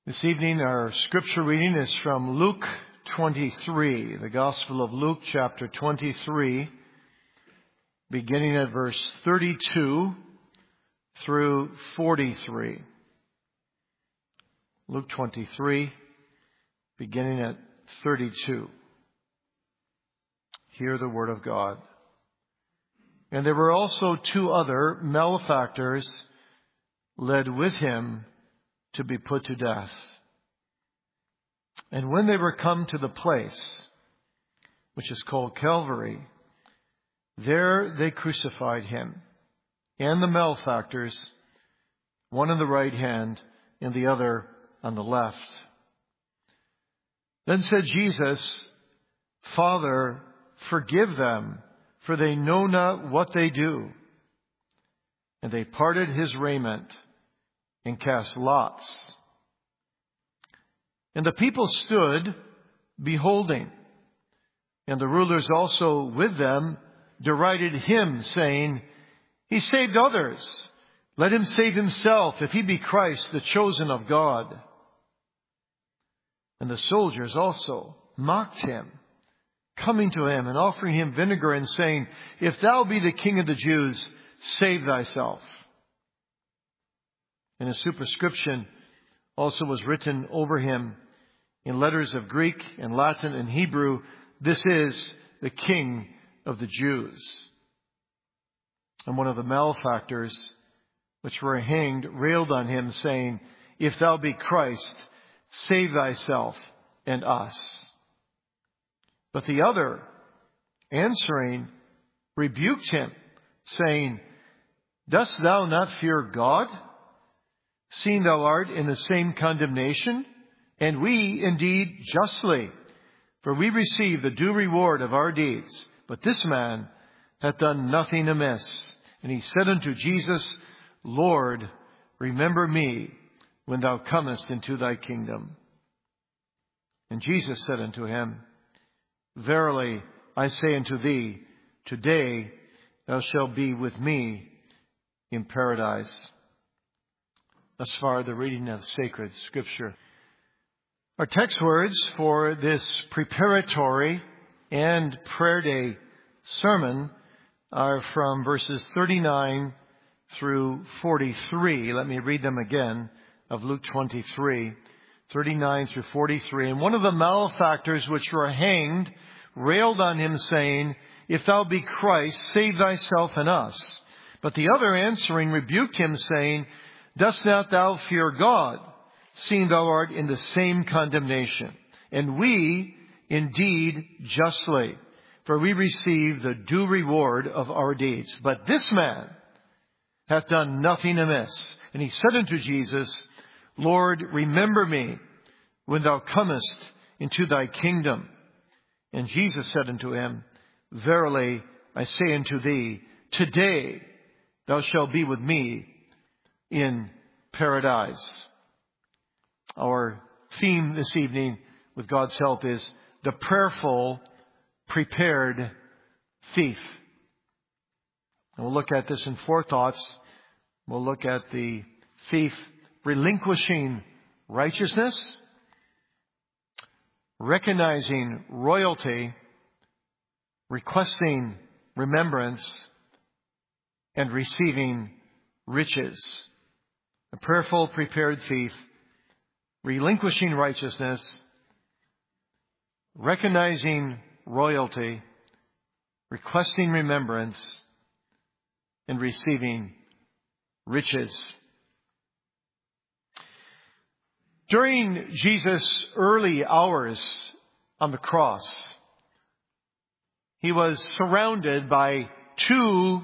This evening our scripture reading is from Luke 23, the Gospel of Luke chapter 23, beginning at verse 32 through 43. Luke 23, beginning at 32. Hear the word of God. And there were also two other malefactors led with him to be put to death. And when they were come to the place, which is called Calvary, there they crucified him and the malefactors, one on the right hand and the other on the left. Then said Jesus, Father, forgive them, for they know not what they do. And they parted his raiment and cast lots. And the people stood beholding, and the rulers also with them derided him, saying, He saved others. Let him save himself, if he be Christ, the chosen of God. And the soldiers also mocked him, coming to him and offering him vinegar and saying, If thou be the King of the Jews, save thyself. And a superscription also was written over him in letters of Greek and Latin and Hebrew, This is the King of the Jews. And one of the malefactors which were hanged railed on him, saying, If thou be Christ, save thyself and us. But the other, answering, rebuked him, saying, Dost thou not fear God, seeing thou art in the same condemnation? And we indeed justly, for we receive the due reward of our deeds. But this man hath done nothing amiss. And he said unto Jesus, Lord, remember me when thou comest into thy kingdom. And Jesus said unto him, Verily I say unto thee, today thou shalt be with me in paradise. Thus far, the reading of sacred Scripture. Our text words for this preparatory and prayer day sermon are from verses 39 through 43. Let me read them again, of Luke 23, 39 through 43. And one of the malefactors which were hanged railed on him, saying, If thou be Christ, save thyself and us. But the other answering rebuked him, saying, Dost not thou fear God, seeing thou art in the same condemnation? And we indeed justly, for we receive the due reward of our deeds. But this man hath done nothing amiss. And he said unto Jesus, Lord, remember me when thou comest into thy kingdom. And Jesus said unto him, Verily I say unto thee, today thou shalt be with me in paradise. Our theme this evening, with God's help, is the prayerful, prepared thief. And we'll look at this in four thoughts. We'll look at the thief relinquishing righteousness, recognizing royalty, requesting remembrance, and receiving riches. A prayerful, prepared thief, relinquishing righteousness, recognizing royalty, requesting remembrance, and receiving riches. During Jesus' early hours on the cross, he was surrounded by two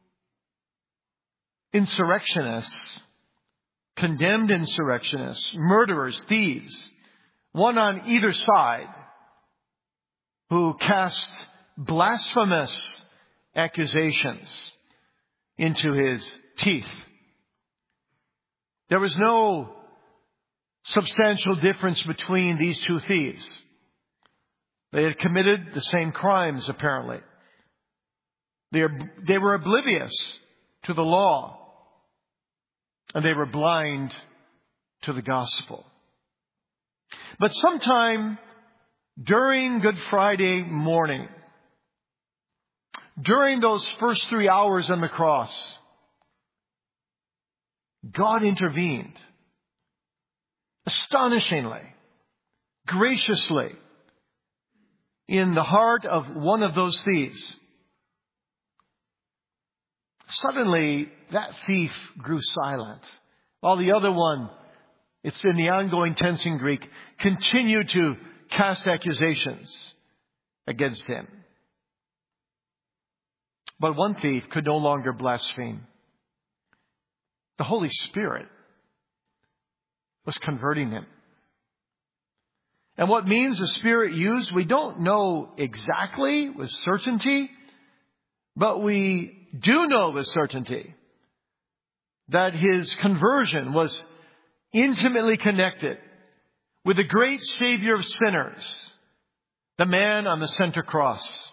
insurrectionists, condemned insurrectionists, murderers, thieves, one on either side, who cast blasphemous accusations into his teeth. There was no substantial difference between these two thieves. They had committed the same crimes, apparently. They were oblivious to the law, and they were blind to the gospel. But sometime during Good Friday morning, during those first 3 hours on the cross, God intervened astonishingly, graciously in the heart of one of those thieves. Suddenly, that thief grew silent, while the other one, it's in the ongoing tense in Greek, continued to cast accusations against him. But one thief could no longer blaspheme. The Holy Spirit was converting him. And what means the Spirit used, we don't know exactly with certainty, but we do know with certainty that his conversion was intimately connected with the great Savior of sinners, the man on the center cross.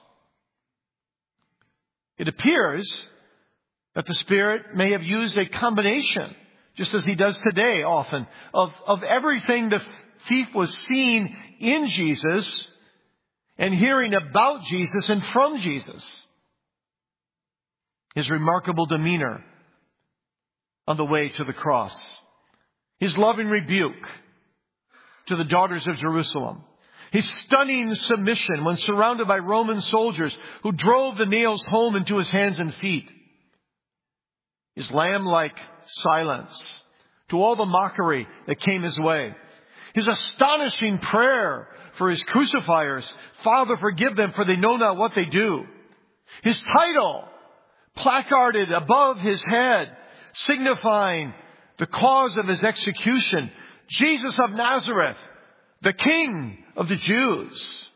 It appears that the Spirit may have used a combination, just as He does today often, of everything the thief was seeing in Jesus and hearing about Jesus and from Jesus. His remarkable demeanor on the way to the cross. His loving rebuke to the daughters of Jerusalem. His stunning submission when surrounded by Roman soldiers who drove the nails home into His hands and feet. His lamb-like silence to all the mockery that came His way. His astonishing prayer for His crucifiers, "Father, forgive them, for they know not what they do." His title placarded above His head, signifying the cause of His execution, "Jesus of Nazareth, the King of the Jews."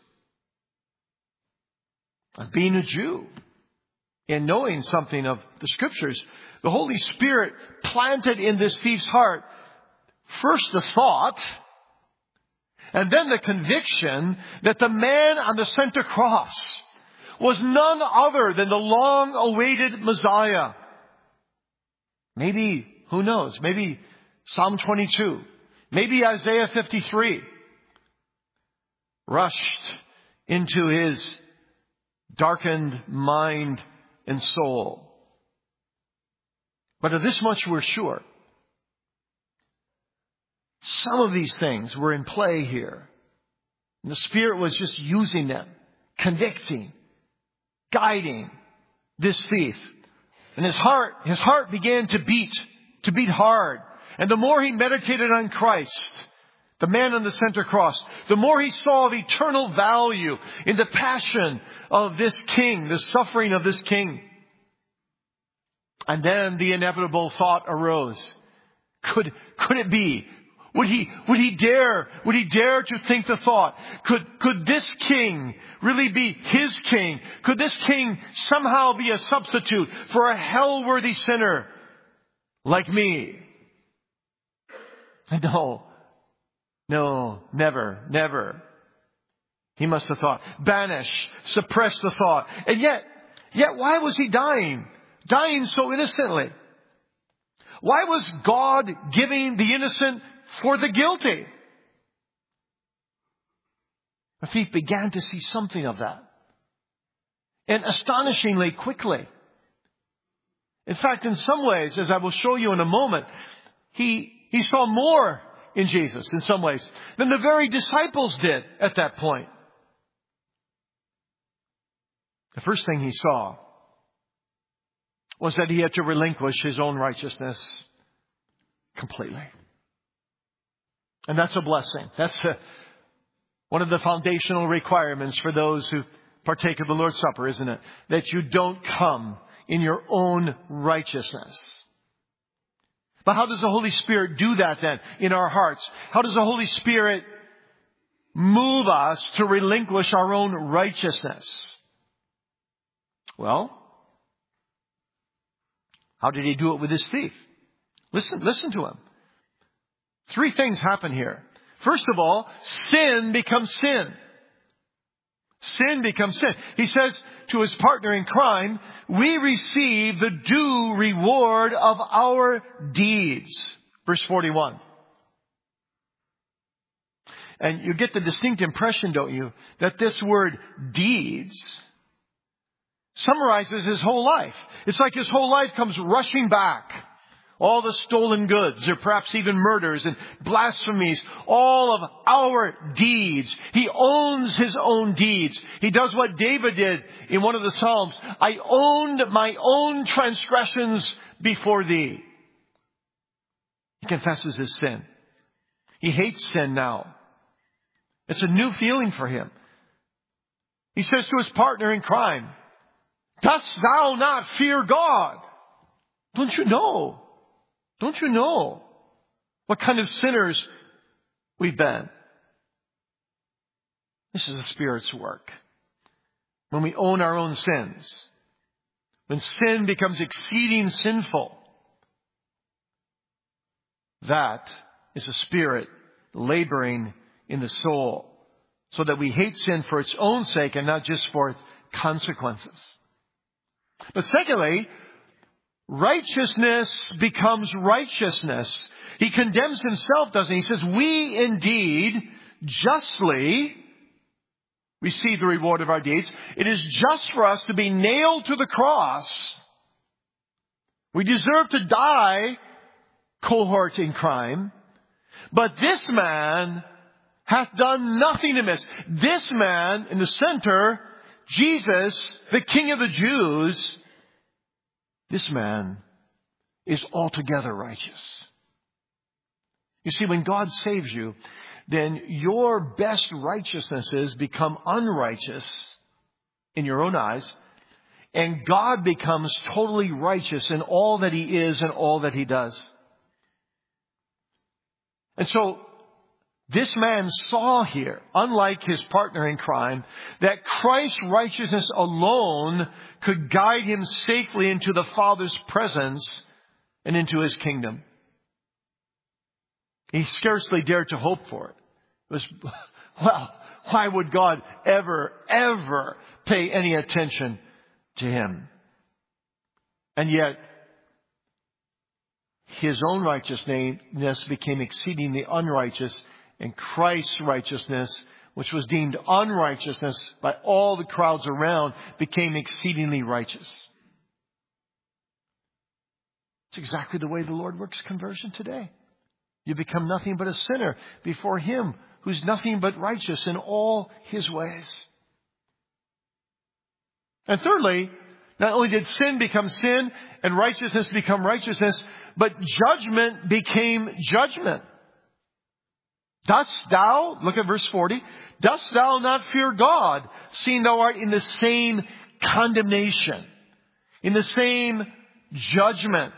And being a Jew and knowing something of the Scriptures, the Holy Spirit planted in this thief's heart first the thought and then the conviction that the man on the center cross was none other than the long-awaited Messiah. Maybe, who knows, maybe Psalm 22, maybe Isaiah 53 rushed into his darkened mind and soul. But of this much we're sure. Some of these things were in play here. And the Spirit was just using them, convicting, guiding this thief. And his heart began to beat hard. And the more he meditated on Christ, the man on the center cross, the more he saw the eternal value in the passion of this King, the suffering of this King. And then the inevitable thought arose. Could it be? Would he dare to think the thought? Could this King really be His King? Could this King somehow be a substitute for a hell-worthy sinner like me? No, never. He must have thought. Banish, suppress the thought. And yet, why was he dying? Dying so innocently? Why was God giving the innocent for the guilty? The thief began to see something of that. And astonishingly quickly. In fact, in some ways, as I will show you in a moment, he saw more in Jesus in some ways than the very disciples did at that point. The first thing he saw was that he had to relinquish his own righteousness completely. And that's a blessing. That's one of the foundational requirements for those who partake of the Lord's Supper, isn't it? That you don't come in your own righteousness. But how does the Holy Spirit do that then in our hearts? How does the Holy Spirit move us to relinquish our own righteousness? Well, how did He do it with this thief? Listen to him. 3 things happen here. First of all, sin becomes sin. Sin becomes sin. He says to his partner in crime, "We receive the due reward of our deeds." Verse 41. And you get the distinct impression, don't you, that this word deeds summarizes his whole life. It's like his whole life comes rushing back. All the stolen goods, or perhaps even murders and blasphemies, all of our deeds. He owns his own deeds. He does what David did in one of the Psalms. I owned my own transgressions before thee. He confesses his sin. He hates sin now. It's a new feeling for him. He says to his partner in crime, dost thou not fear God? Don't you know? Don't you know what kind of sinners we've been? This is the Spirit's work. When we own our own sins, when sin becomes exceeding sinful, that is the Spirit laboring in the soul so that we hate sin for its own sake and not just for its consequences. But secondly, righteousness becomes righteousness. He condemns himself, doesn't he? He says, we indeed justly receive the reward of our deeds. It is just for us to be nailed to the cross. We deserve to die, cohort in crime. But this man hath done nothing amiss. This man in the center, Jesus, the King of the Jews, this man is altogether righteous. You see, when God saves you, then your best righteousnesses become unrighteous in your own eyes, and God becomes totally righteous in all that He is and all that He does. And so, this man saw here, unlike his partner in crime, that Christ's righteousness alone could guide him safely into the Father's presence and into His kingdom. He scarcely dared to hope for it. It was, well, why would God ever pay any attention to him? And yet, his own righteousness became exceedingly unrighteous, and Christ's righteousness, which was deemed unrighteousness by all the crowds around, became exceedingly righteous. It's exactly the way the Lord works conversion today. You become nothing but a sinner before Him who's nothing but righteous in all His ways. And thirdly, not only did sin become sin and righteousness become righteousness, but judgment became judgment. Dost thou, look at verse 40, dost thou not fear God, seeing thou art in the same condemnation, in the same judgment?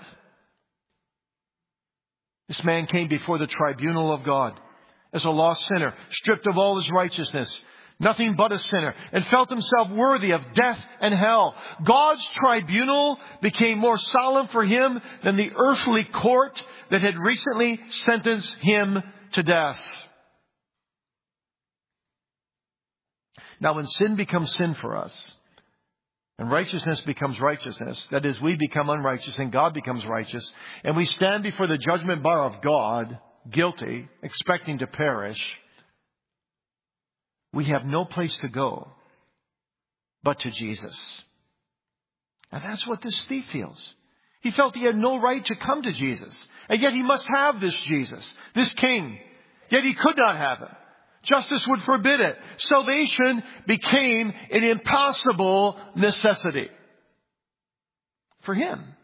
This man came before the tribunal of God as a lost sinner, stripped of all his righteousness, nothing but a sinner, and felt himself worthy of death and hell. God's tribunal became more solemn for him than the earthly court that had recently sentenced him to death. Now, when sin becomes sin for us, and righteousness becomes righteousness, that is, we become unrighteous and God becomes righteous, and we stand before the judgment bar of God, guilty, expecting to perish, we have no place to go but to Jesus. And that's what this thief feels. He felt he had no right to come to Jesus. And yet he must have this Jesus, this King. Yet he could not have him. Justice would forbid it. Salvation became an impossible necessity for him.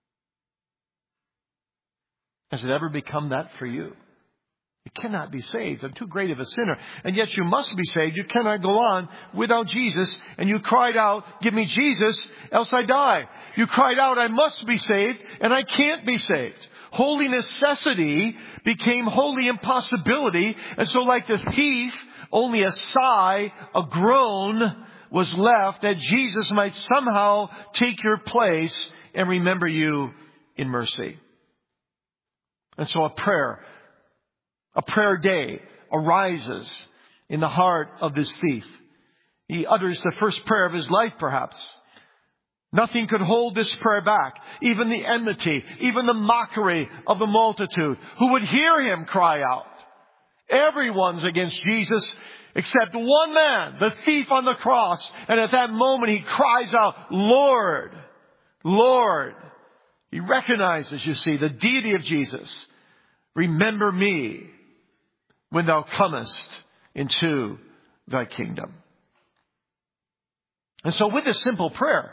Has it ever become that for you? You cannot be saved. I'm too great of a sinner. And yet you must be saved. You cannot go on without Jesus. And you cried out, give me Jesus, else I die. You cried out, I must be saved, and I can't be saved. Holy necessity became holy impossibility. And so like the thief, only a sigh, a groan was left that Jesus might somehow take your place and remember you in mercy. And so a prayer day arises in the heart of this thief. He utters the first prayer of his life, perhaps. Nothing could hold this prayer back. Even the enmity, even the mockery of the multitude who would hear him cry out. Everyone's against Jesus except one man, the thief on the cross. And at that moment he cries out, Lord, Lord. He recognizes, you see, the deity of Jesus. Remember me when thou comest into thy kingdom. And so with this simple prayer,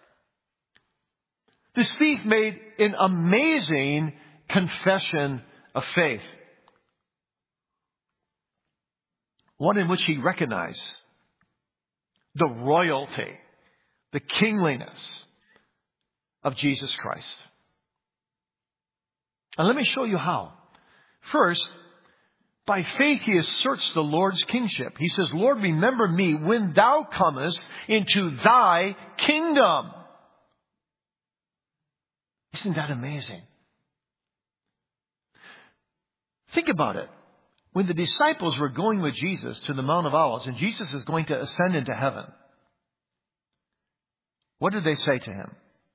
this thief made an amazing confession of faith. One in which he recognized the royalty, the kingliness of Jesus Christ. And let me show you how. First, by faith he asserts the Lord's kingship. He says, Lord, remember me when thou comest into thy kingdom. Isn't that amazing? Think about it. When the disciples were going with Jesus to the Mount of Olives, and Jesus is going to ascend into heaven, what did they say to him?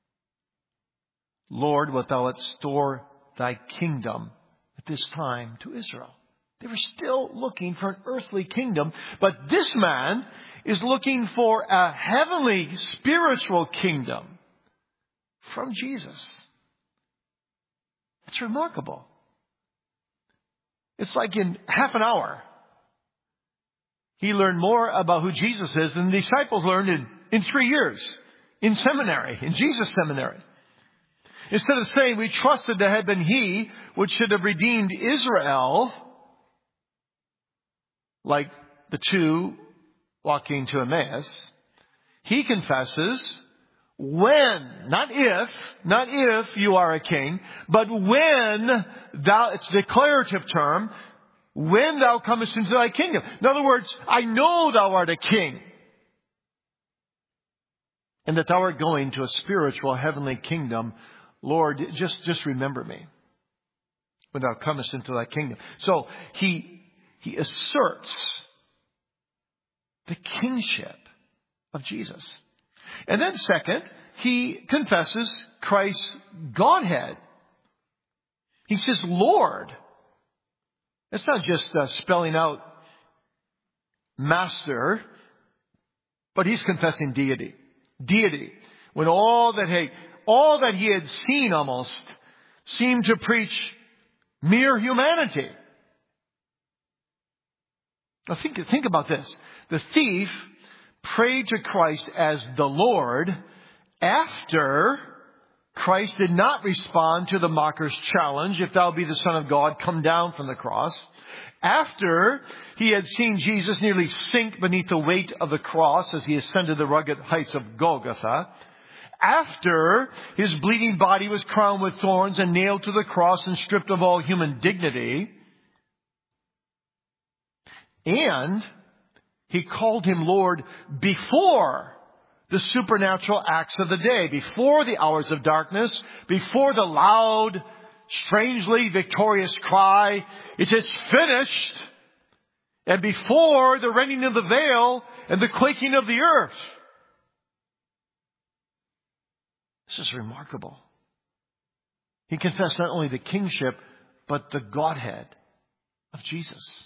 Lord, wilt thou restore thy kingdom at this time to Israel? They were still looking for an earthly kingdom, but this man is looking for a heavenly, spiritual kingdom from Jesus. It's remarkable. It's like in half an hour, he learned more about who Jesus is than the disciples learned in 3 years in seminary, in Jesus seminary. Instead of saying, we trusted that had been he which should have redeemed Israel, like the two walking to Emmaus, he confesses, when, not if you are a king, but when thou, it's a declarative term, when thou comest into thy kingdom. In other words, I know thou art a king. And that thou art going to a spiritual heavenly kingdom. Lord, just remember me when thou comest into thy kingdom. So he asserts the kingship of Jesus. And then second, he confesses Christ's Godhead. He says, Lord. It's not just spelling out master, but he's confessing deity. Deity. When all that he had seen almost seemed to preach mere humanity. Now think about this. The thief prayed to Christ as the Lord after Christ did not respond to the mocker's challenge, if thou be the Son of God, come down from the cross. After he had seen Jesus nearly sink beneath the weight of the cross as he ascended the rugged heights of Golgotha. After his bleeding body was crowned with thorns and nailed to the cross and stripped of all human dignity. And he called him Lord before the supernatural acts of the day, before the hours of darkness, before the loud, strangely victorious cry, it is finished, and before the rending of the veil and the quaking of the earth. This is remarkable. He confessed not only the kingship, but the Godhead of Jesus.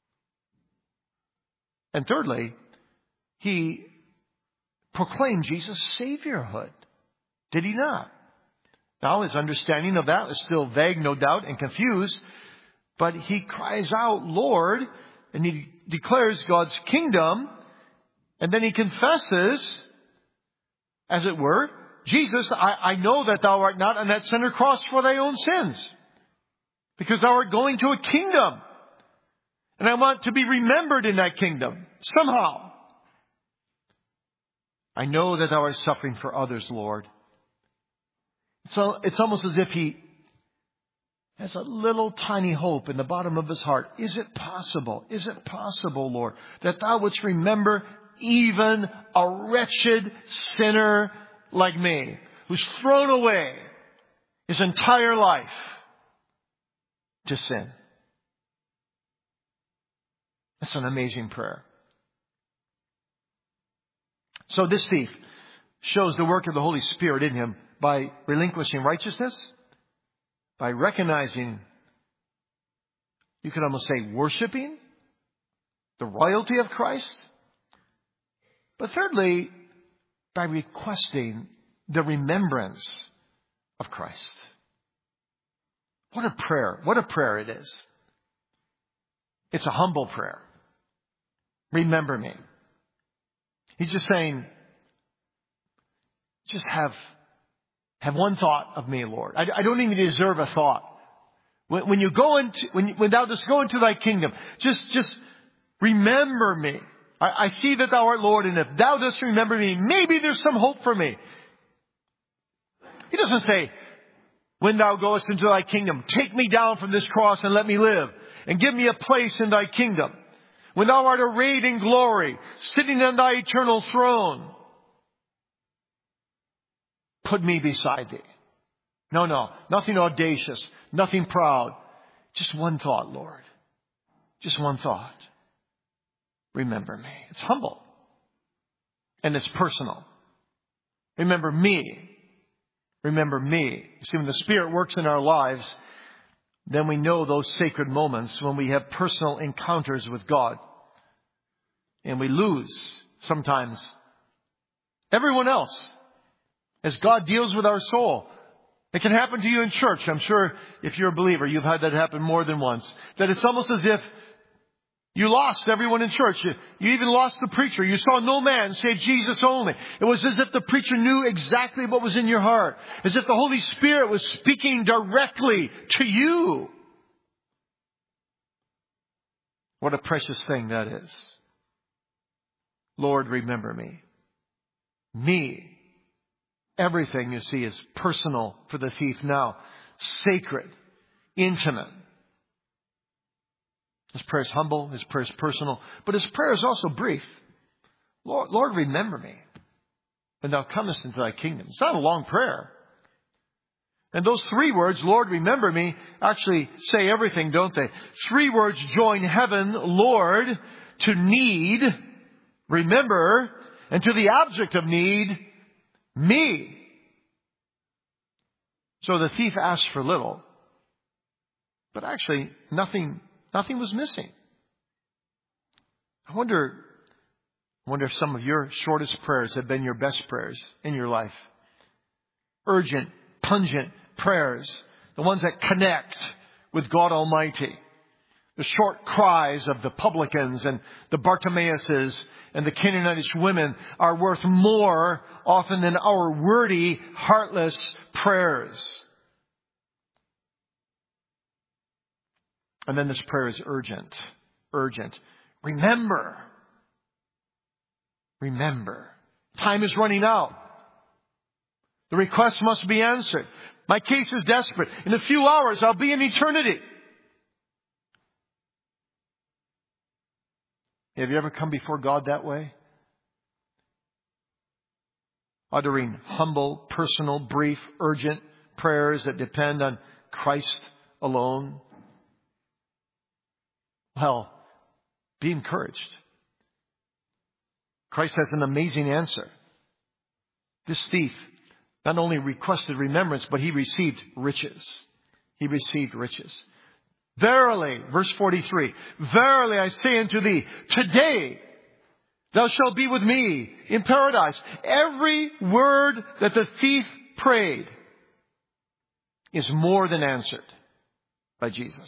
And thirdly, he proclaimed Jesus' saviorhood. Did he not? Now, his understanding of that is still vague, no doubt, and confused. But he cries out, Lord, and he declares God's kingdom. And then he confesses, as it were, Jesus, I know that thou art not on that center cross for thy own sins, because thou art going to a kingdom. And I want to be remembered in that kingdom somehow. I know that thou art suffering for others, Lord. So it's almost as if he has a little tiny hope in the bottom of his heart. Is it possible, Lord, that thou wouldst remember even a wretched sinner like me, who's thrown away his entire life to sin? That's an amazing prayer. So this thief shows the work of the Holy Spirit in him by relinquishing righteousness, by recognizing You could almost say worshiping the royalty of Christ. But thirdly, by requesting the remembrance of Christ. What a prayer. What a prayer it is. It's a humble prayer. Remember me. He's just saying, just have one thought of me, Lord. I don't even deserve a thought. When you go into, when thou dost go into thy kingdom, just remember me. I see that thou art Lord, and if thou dost remember me, maybe there's some hope for me. He doesn't say, when thou goest into thy kingdom, take me down from this cross and let me live, and give me a place in thy kingdom. When thou art arrayed in glory, sitting on thy eternal throne, put me beside thee. No, nothing audacious, nothing proud. Just one thought, Lord. Just one thought. Remember me. It's humble. And it's personal. Remember me. Remember me. You see, when the Spirit works in our lives, then we know those sacred moments when we have personal encounters with God. And we lose, sometimes, everyone else as God deals with our soul. It can happen to you in church. I'm sure if you're a believer, you've had that happen more than once. That it's almost as if you lost everyone in church. You even lost the preacher. You saw no man save Jesus only. It was as if the preacher knew exactly what was in your heart. As if the Holy Spirit was speaking directly to you. What a precious thing that is. Lord, remember me. Me. Everything, you see, is personal for the thief now. Sacred. Intimate. His prayer is humble. His prayer is personal. But his prayer is also brief. Lord, remember me when thou comest into thy kingdom. It's not a long prayer. And those three words, Lord, remember me, actually say everything, don't they? Three words join heaven, Lord, to need, remember, and to the object of need, me. So the thief asked for little, but actually nothing was missing. I wonder if some of your shortest prayers have been your best prayers in your life. Urgent, pungent prayers. The ones that connect with God Almighty. The short cries of the publicans and the Bartimaeuses and the Canaanitish women are worth more often than our wordy, heartless prayers. And then this prayer is urgent. Urgent. Remember. Remember. Time is running out. The request must be answered. My case is desperate. In a few hours, I'll be in eternity. Have you ever come before God that way? Uttering humble, personal, brief, urgent prayers that depend on Christ alone? Well, be encouraged. Christ has an amazing answer. This thief not only requested remembrance, but he received riches. He received riches. Verily, verse 43, verily I say unto thee, today thou shalt be with me in paradise. Every word that the thief prayed is more than answered by Jesus.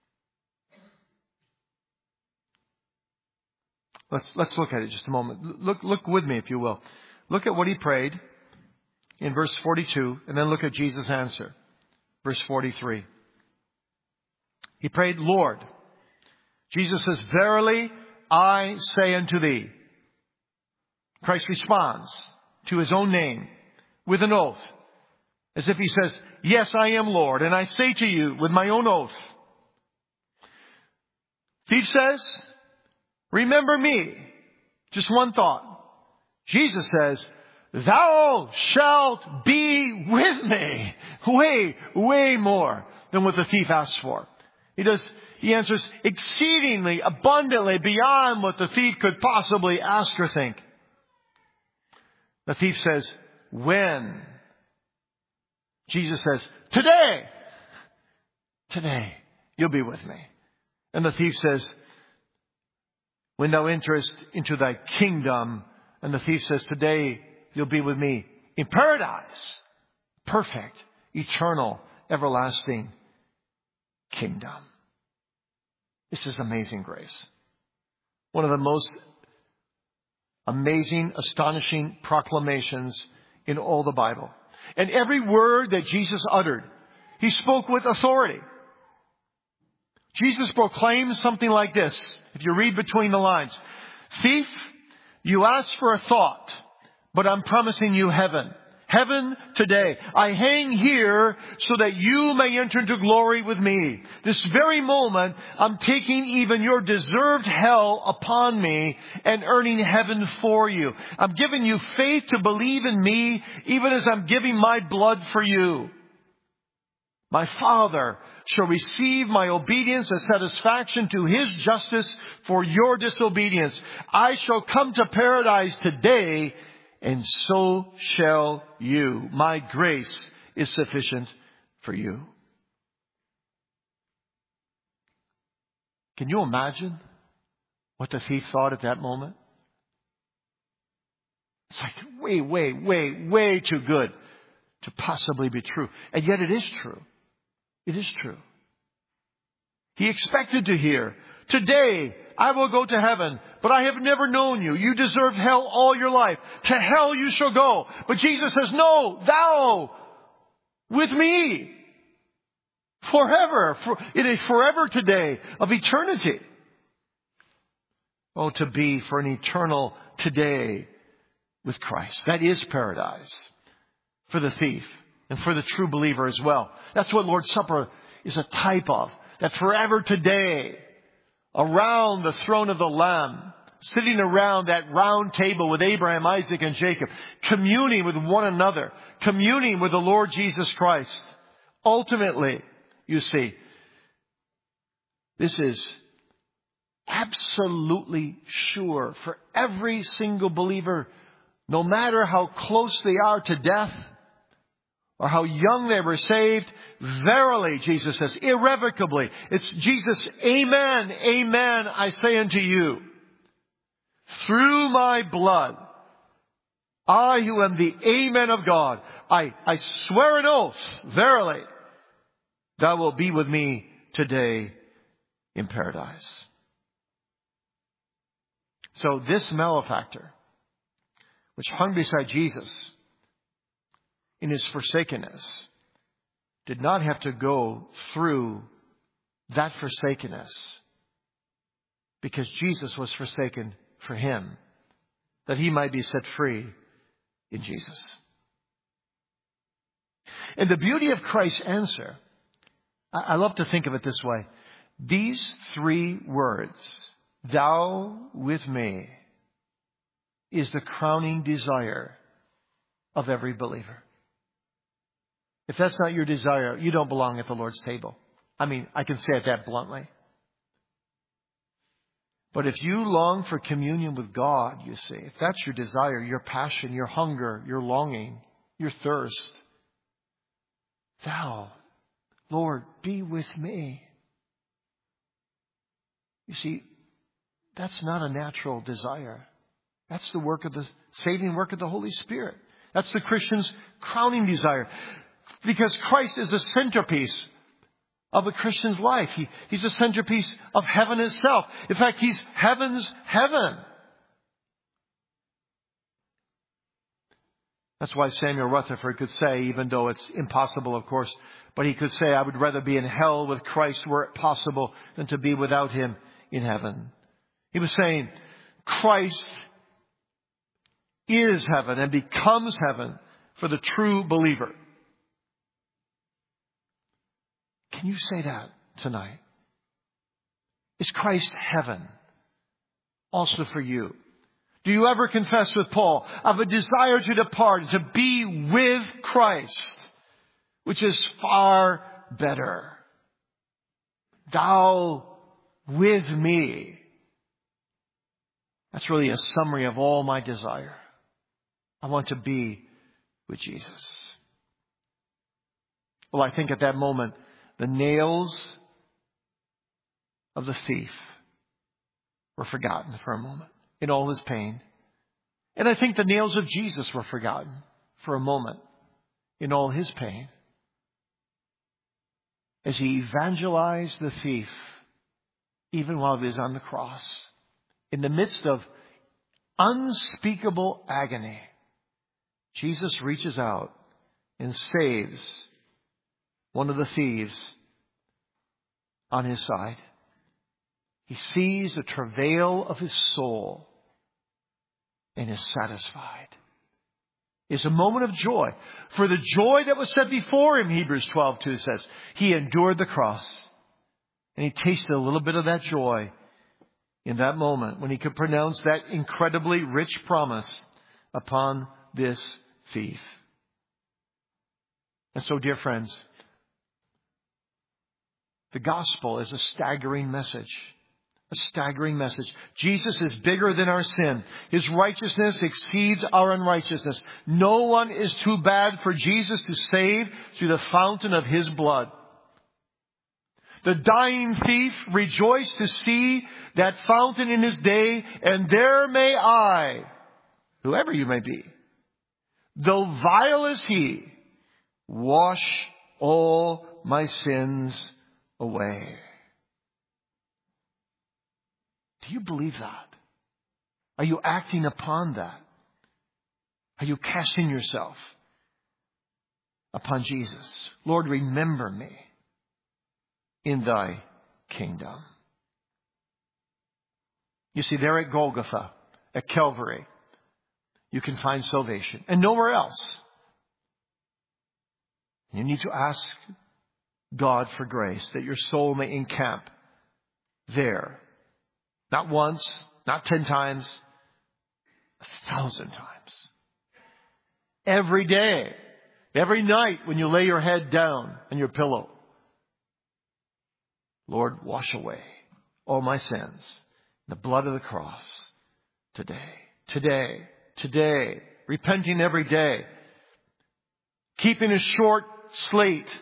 Let's look at it just a moment. Look with me, if you will. Look at what he prayed in verse 42, and then look at Jesus' answer. Verse 43. He prayed, Lord. Jesus says, verily I say unto thee. Christ responds to his own name with an oath. As if he says, yes, I am Lord, and I say to you with my own oath. Thief says, remember me. Just one thought. Jesus says, thou shalt be with me. Way more than what the thief asked for. He answers exceedingly, abundantly beyond what the thief could possibly ask or think. The thief says, when? Jesus says, today you'll be with me. And the thief says, when thou enterest into thy kingdom. And the thief says, today you'll be with me in paradise. Perfect, eternal, everlasting kingdom. This is amazing grace. One of the most amazing, astonishing proclamations in all the Bible. And every word that Jesus uttered, He spoke with authority. Jesus proclaimed something like this, if you read between the lines. Thief, you asked for a thought, but I'm promising you heaven. Heaven today. I hang here so that you may enter into glory with me. This very moment, I'm taking even your deserved hell upon me and earning heaven for you. I'm giving you faith to believe in me, even as I'm giving my blood for you. My Father shall receive my obedience as satisfaction to His justice for your disobedience. I shall come to paradise today, and so shall you. My grace is sufficient for you. Can you imagine what the thief thought at that moment? It's like way too good to possibly be true. And yet it is true. It is true. He expected to hear, today I will go to heaven, but I have never known you. You deserved hell all your life. To hell you shall go. But Jesus says, no, thou with me forever, in a forever today of eternity. Oh, to be for an eternal today with Christ. That is paradise for the thief and for the true believer as well. That's what Lord's Supper is a type of. That forever today, around the throne of the Lamb, sitting around that round table with Abraham, Isaac, and Jacob, communing with one another, communing with the Lord Jesus Christ. Ultimately, you see, this is absolutely sure for every single believer, no matter how close they are to death, or how young they were saved. Verily, Jesus says, irrevocably. It's Jesus, amen, amen, I say unto you. Through my blood, I who am the amen of God, I swear an oath, verily, thou wilt be with me today in paradise. So this malefactor, which hung beside Jesus in His forsakenness, did not have to go through that forsakenness, because Jesus was forsaken for him, that he might be set free in Jesus. And the beauty of Christ's answer, I love to think of it this way. These three words, thou with me, is the crowning desire of every believer. If that's not your desire, you don't belong at the Lord's table. I mean, I can say it that bluntly. But if you long for communion with God, you see, if that's your desire, your passion, your hunger, your longing, your thirst, thou, Lord, be with me. You see, that's not a natural desire. That's the work of the saving work of the Holy Spirit. That's the Christian's crowning desire. Because Christ is the centerpiece of a Christian's life. He's the centerpiece of heaven itself. In fact, He's heaven's heaven. That's why Samuel Rutherford could say, even though it's impossible, of course, but he could say, I would rather be in hell with Christ were it possible than to be without Him in heaven. He was saying, Christ is heaven and becomes heaven for the true believer. Can you say that tonight? Is Christ heaven also for you? Do you ever confess with Paul, I have a desire to depart and to be with Christ, which is far better. Thou with me. That's really a summary of all my desire. I want to be with Jesus. Well, I think at that moment, the nails of the thief were forgotten for a moment in all his pain. And I think the nails of Jesus were forgotten for a moment in all his pain, as he evangelized the thief even while he was on the cross. In the midst of unspeakable agony, Jesus reaches out and saves one of the thieves on his side. He sees the travail of his soul and is satisfied. It's a moment of joy. For the joy that was set before him, Hebrews 12:2 says, he endured the cross. And he tasted a little bit of that joy in that moment when he could pronounce that incredibly rich promise upon this thief. And so, dear friends, the gospel is a staggering message. A staggering message. Jesus is bigger than our sin. His righteousness exceeds our unrighteousness. No one is too bad for Jesus to save through the fountain of his blood. The dying thief rejoiced to see that fountain in his day, and there may I, whoever you may be, though vile as he, wash all my sins away. Do you believe that? Are you acting upon that? Are you casting yourself upon Jesus? Lord, remember me in thy kingdom. You see, there at Golgotha, at Calvary, you can find salvation and nowhere else. You need to ask God for grace that your soul may encamp there. Not once, not 10 times, 1,000 times. Every day, every night when you lay your head down on your pillow. Lord, wash away all my sins in the blood of the cross today, repenting every day, keeping a short slate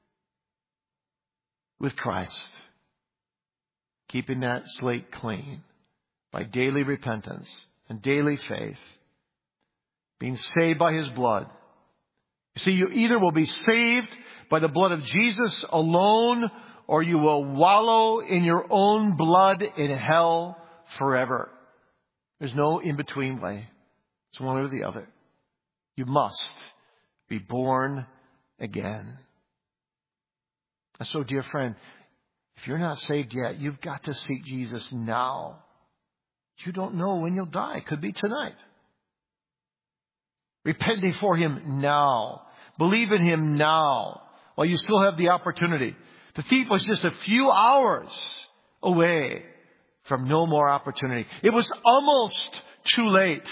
with Christ. Keeping that slate clean by daily repentance and daily faith. Being saved by his blood. You see, you either will be saved by the blood of Jesus alone, or you will wallow in your own blood in hell forever. There's no in-between way. It's one or the other. You must be born again. And so, dear friend, if you're not saved yet, you've got to seek Jesus now. You don't know when you'll die. It could be tonight. Repent before him now. Believe in him now while you still have the opportunity. The thief was just a few hours away from no more opportunity. It was almost too late.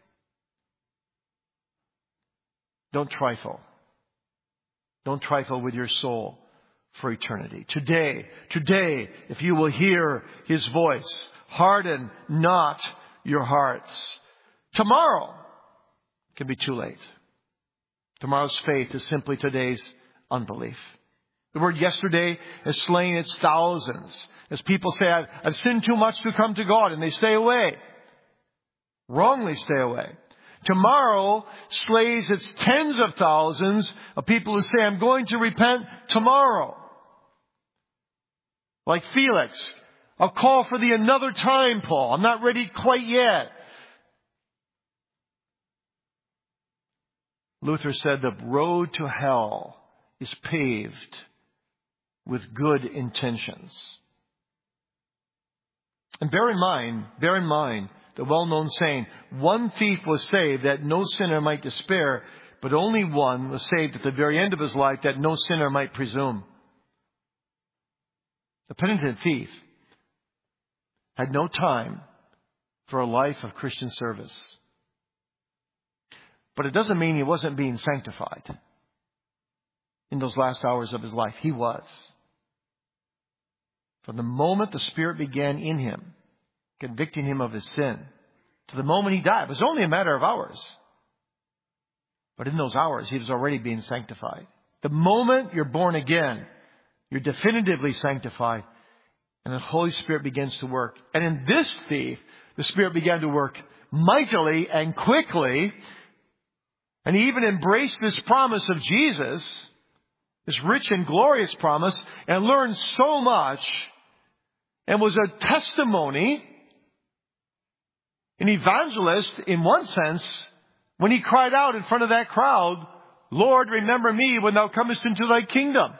Don't trifle. Don't trifle with your soul for eternity. Today, if you will hear his voice, harden not your hearts. Tomorrow can be too late. Tomorrow's faith is simply today's unbelief. The word yesterday has slain its thousands. As people say, I've sinned too much to come to God, and they stay away. Wrongly stay away. Tomorrow slays its tens of thousands of people who say, I'm going to repent tomorrow. Like Felix, I'll call for thee another time, Paul. I'm not ready quite yet. Luther said the road to hell is paved with good intentions. And bear in mind the well-known saying, one thief was saved that no sinner might despair, but only one was saved at the very end of his life that no sinner might presume. The penitent thief had no time for a life of Christian service. But it doesn't mean he wasn't being sanctified. In those last hours of his life, he was. From the moment the Spirit began in him, convicting him of his sin, to the moment he died, it was only a matter of hours. But in those hours, he was already being sanctified. The moment you're born again, you're definitively sanctified. And the Holy Spirit begins to work. And in this thief, the Spirit began to work mightily and quickly. And he even embraced this promise of Jesus, this rich and glorious promise, and learned so much, and was a testimony, an evangelist in one sense, when he cried out in front of that crowd, "Lord, remember me when thou comest into thy kingdom."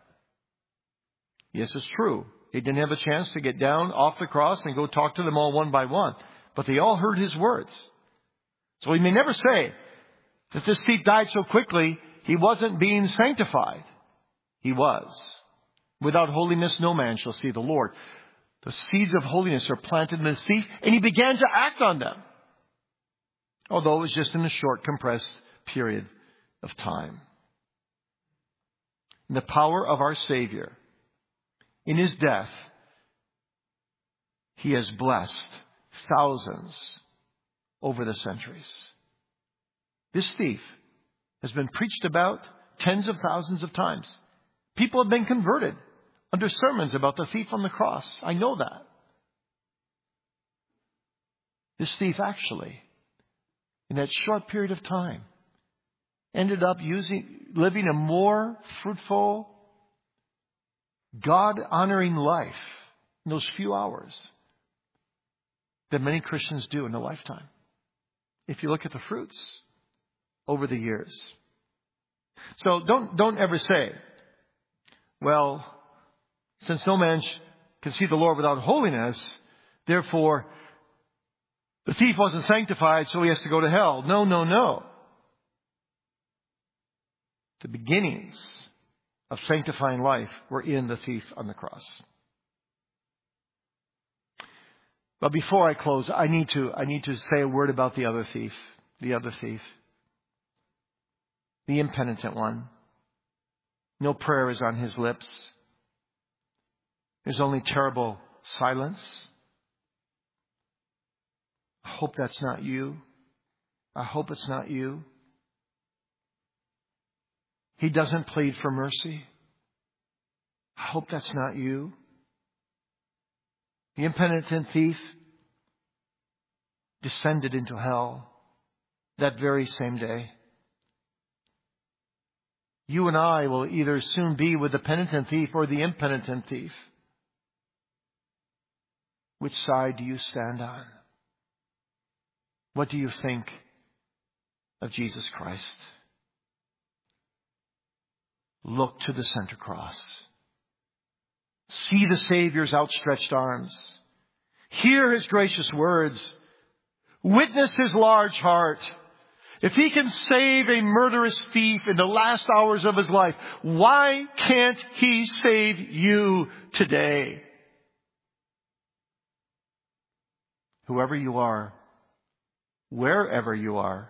Yes, it's true. He didn't have a chance to get down off the cross and go talk to them all one by one. But they all heard his words. So we may never say that this thief died so quickly he wasn't being sanctified. He was. Without holiness, no man shall see the Lord. The seeds of holiness are planted in this thief, and he began to act on them. Although it was just in a short, compressed period of time. In the power of our Savior, in his death, he has blessed thousands over the centuries. This thief has been preached about tens of thousands of times. People have been converted under sermons about the thief on the cross. I know that. This thief actually, in that short period of time, ended up living a more fruitful, God-honoring life in those few hours than many Christians do in a lifetime. If you look at the fruits over the years. So don't ever say, well, since no man can see the Lord without holiness, therefore the thief wasn't sanctified, so he has to go to hell. No, no, no. The beginnings of sanctifying life were in the thief on the cross. But before I close, I need to say a word about the other thief. The other thief. The impenitent one. No prayer is on his lips. There's only terrible silence. I hope that's not you. I hope it's not you. He doesn't plead for mercy. I hope that's not you. The impenitent thief descended into hell that very same day. You and I will either soon be with the penitent thief or the impenitent thief. Which side do you stand on? What do you think of Jesus Christ? Look to the center cross. See the Savior's outstretched arms. Hear his gracious words. Witness his large heart. If he can save a murderous thief in the last hours of his life, why can't he save you today? Whoever you are, wherever you are,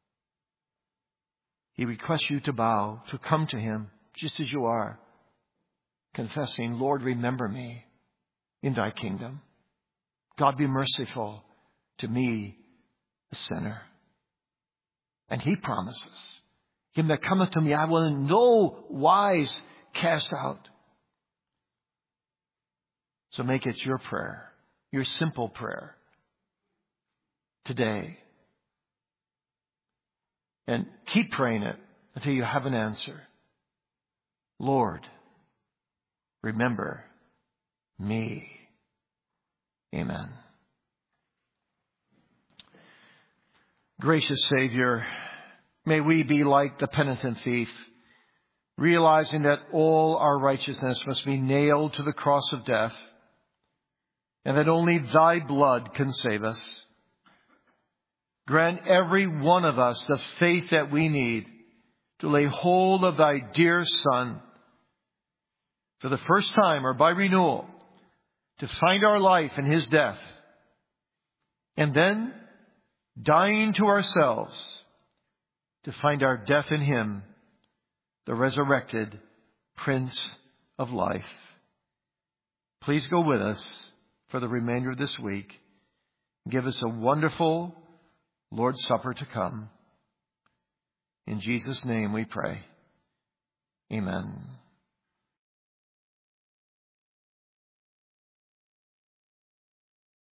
he requests you to bow, to come to him just as you are, confessing, Lord, remember me in thy kingdom. God, be merciful to me, a sinner. And he promises, him that cometh to me, I will in no wise cast out. So make it your prayer, your simple prayer today. And keep praying it until you have an answer. Lord, remember me. Amen. Gracious Savior, may we be like the penitent thief, realizing that all our righteousness must be nailed to the cross of death, and that only thy blood can save us. Grant every one of us the faith that we need to lay hold of thy dear Son for the first time or by renewal, to find our life in his death, and then, dying to ourselves, to find our death in him, the resurrected Prince of Life. Please go with us for the remainder of this week. Give us a wonderful Lord's Supper to come. In Jesus' name we pray. Amen.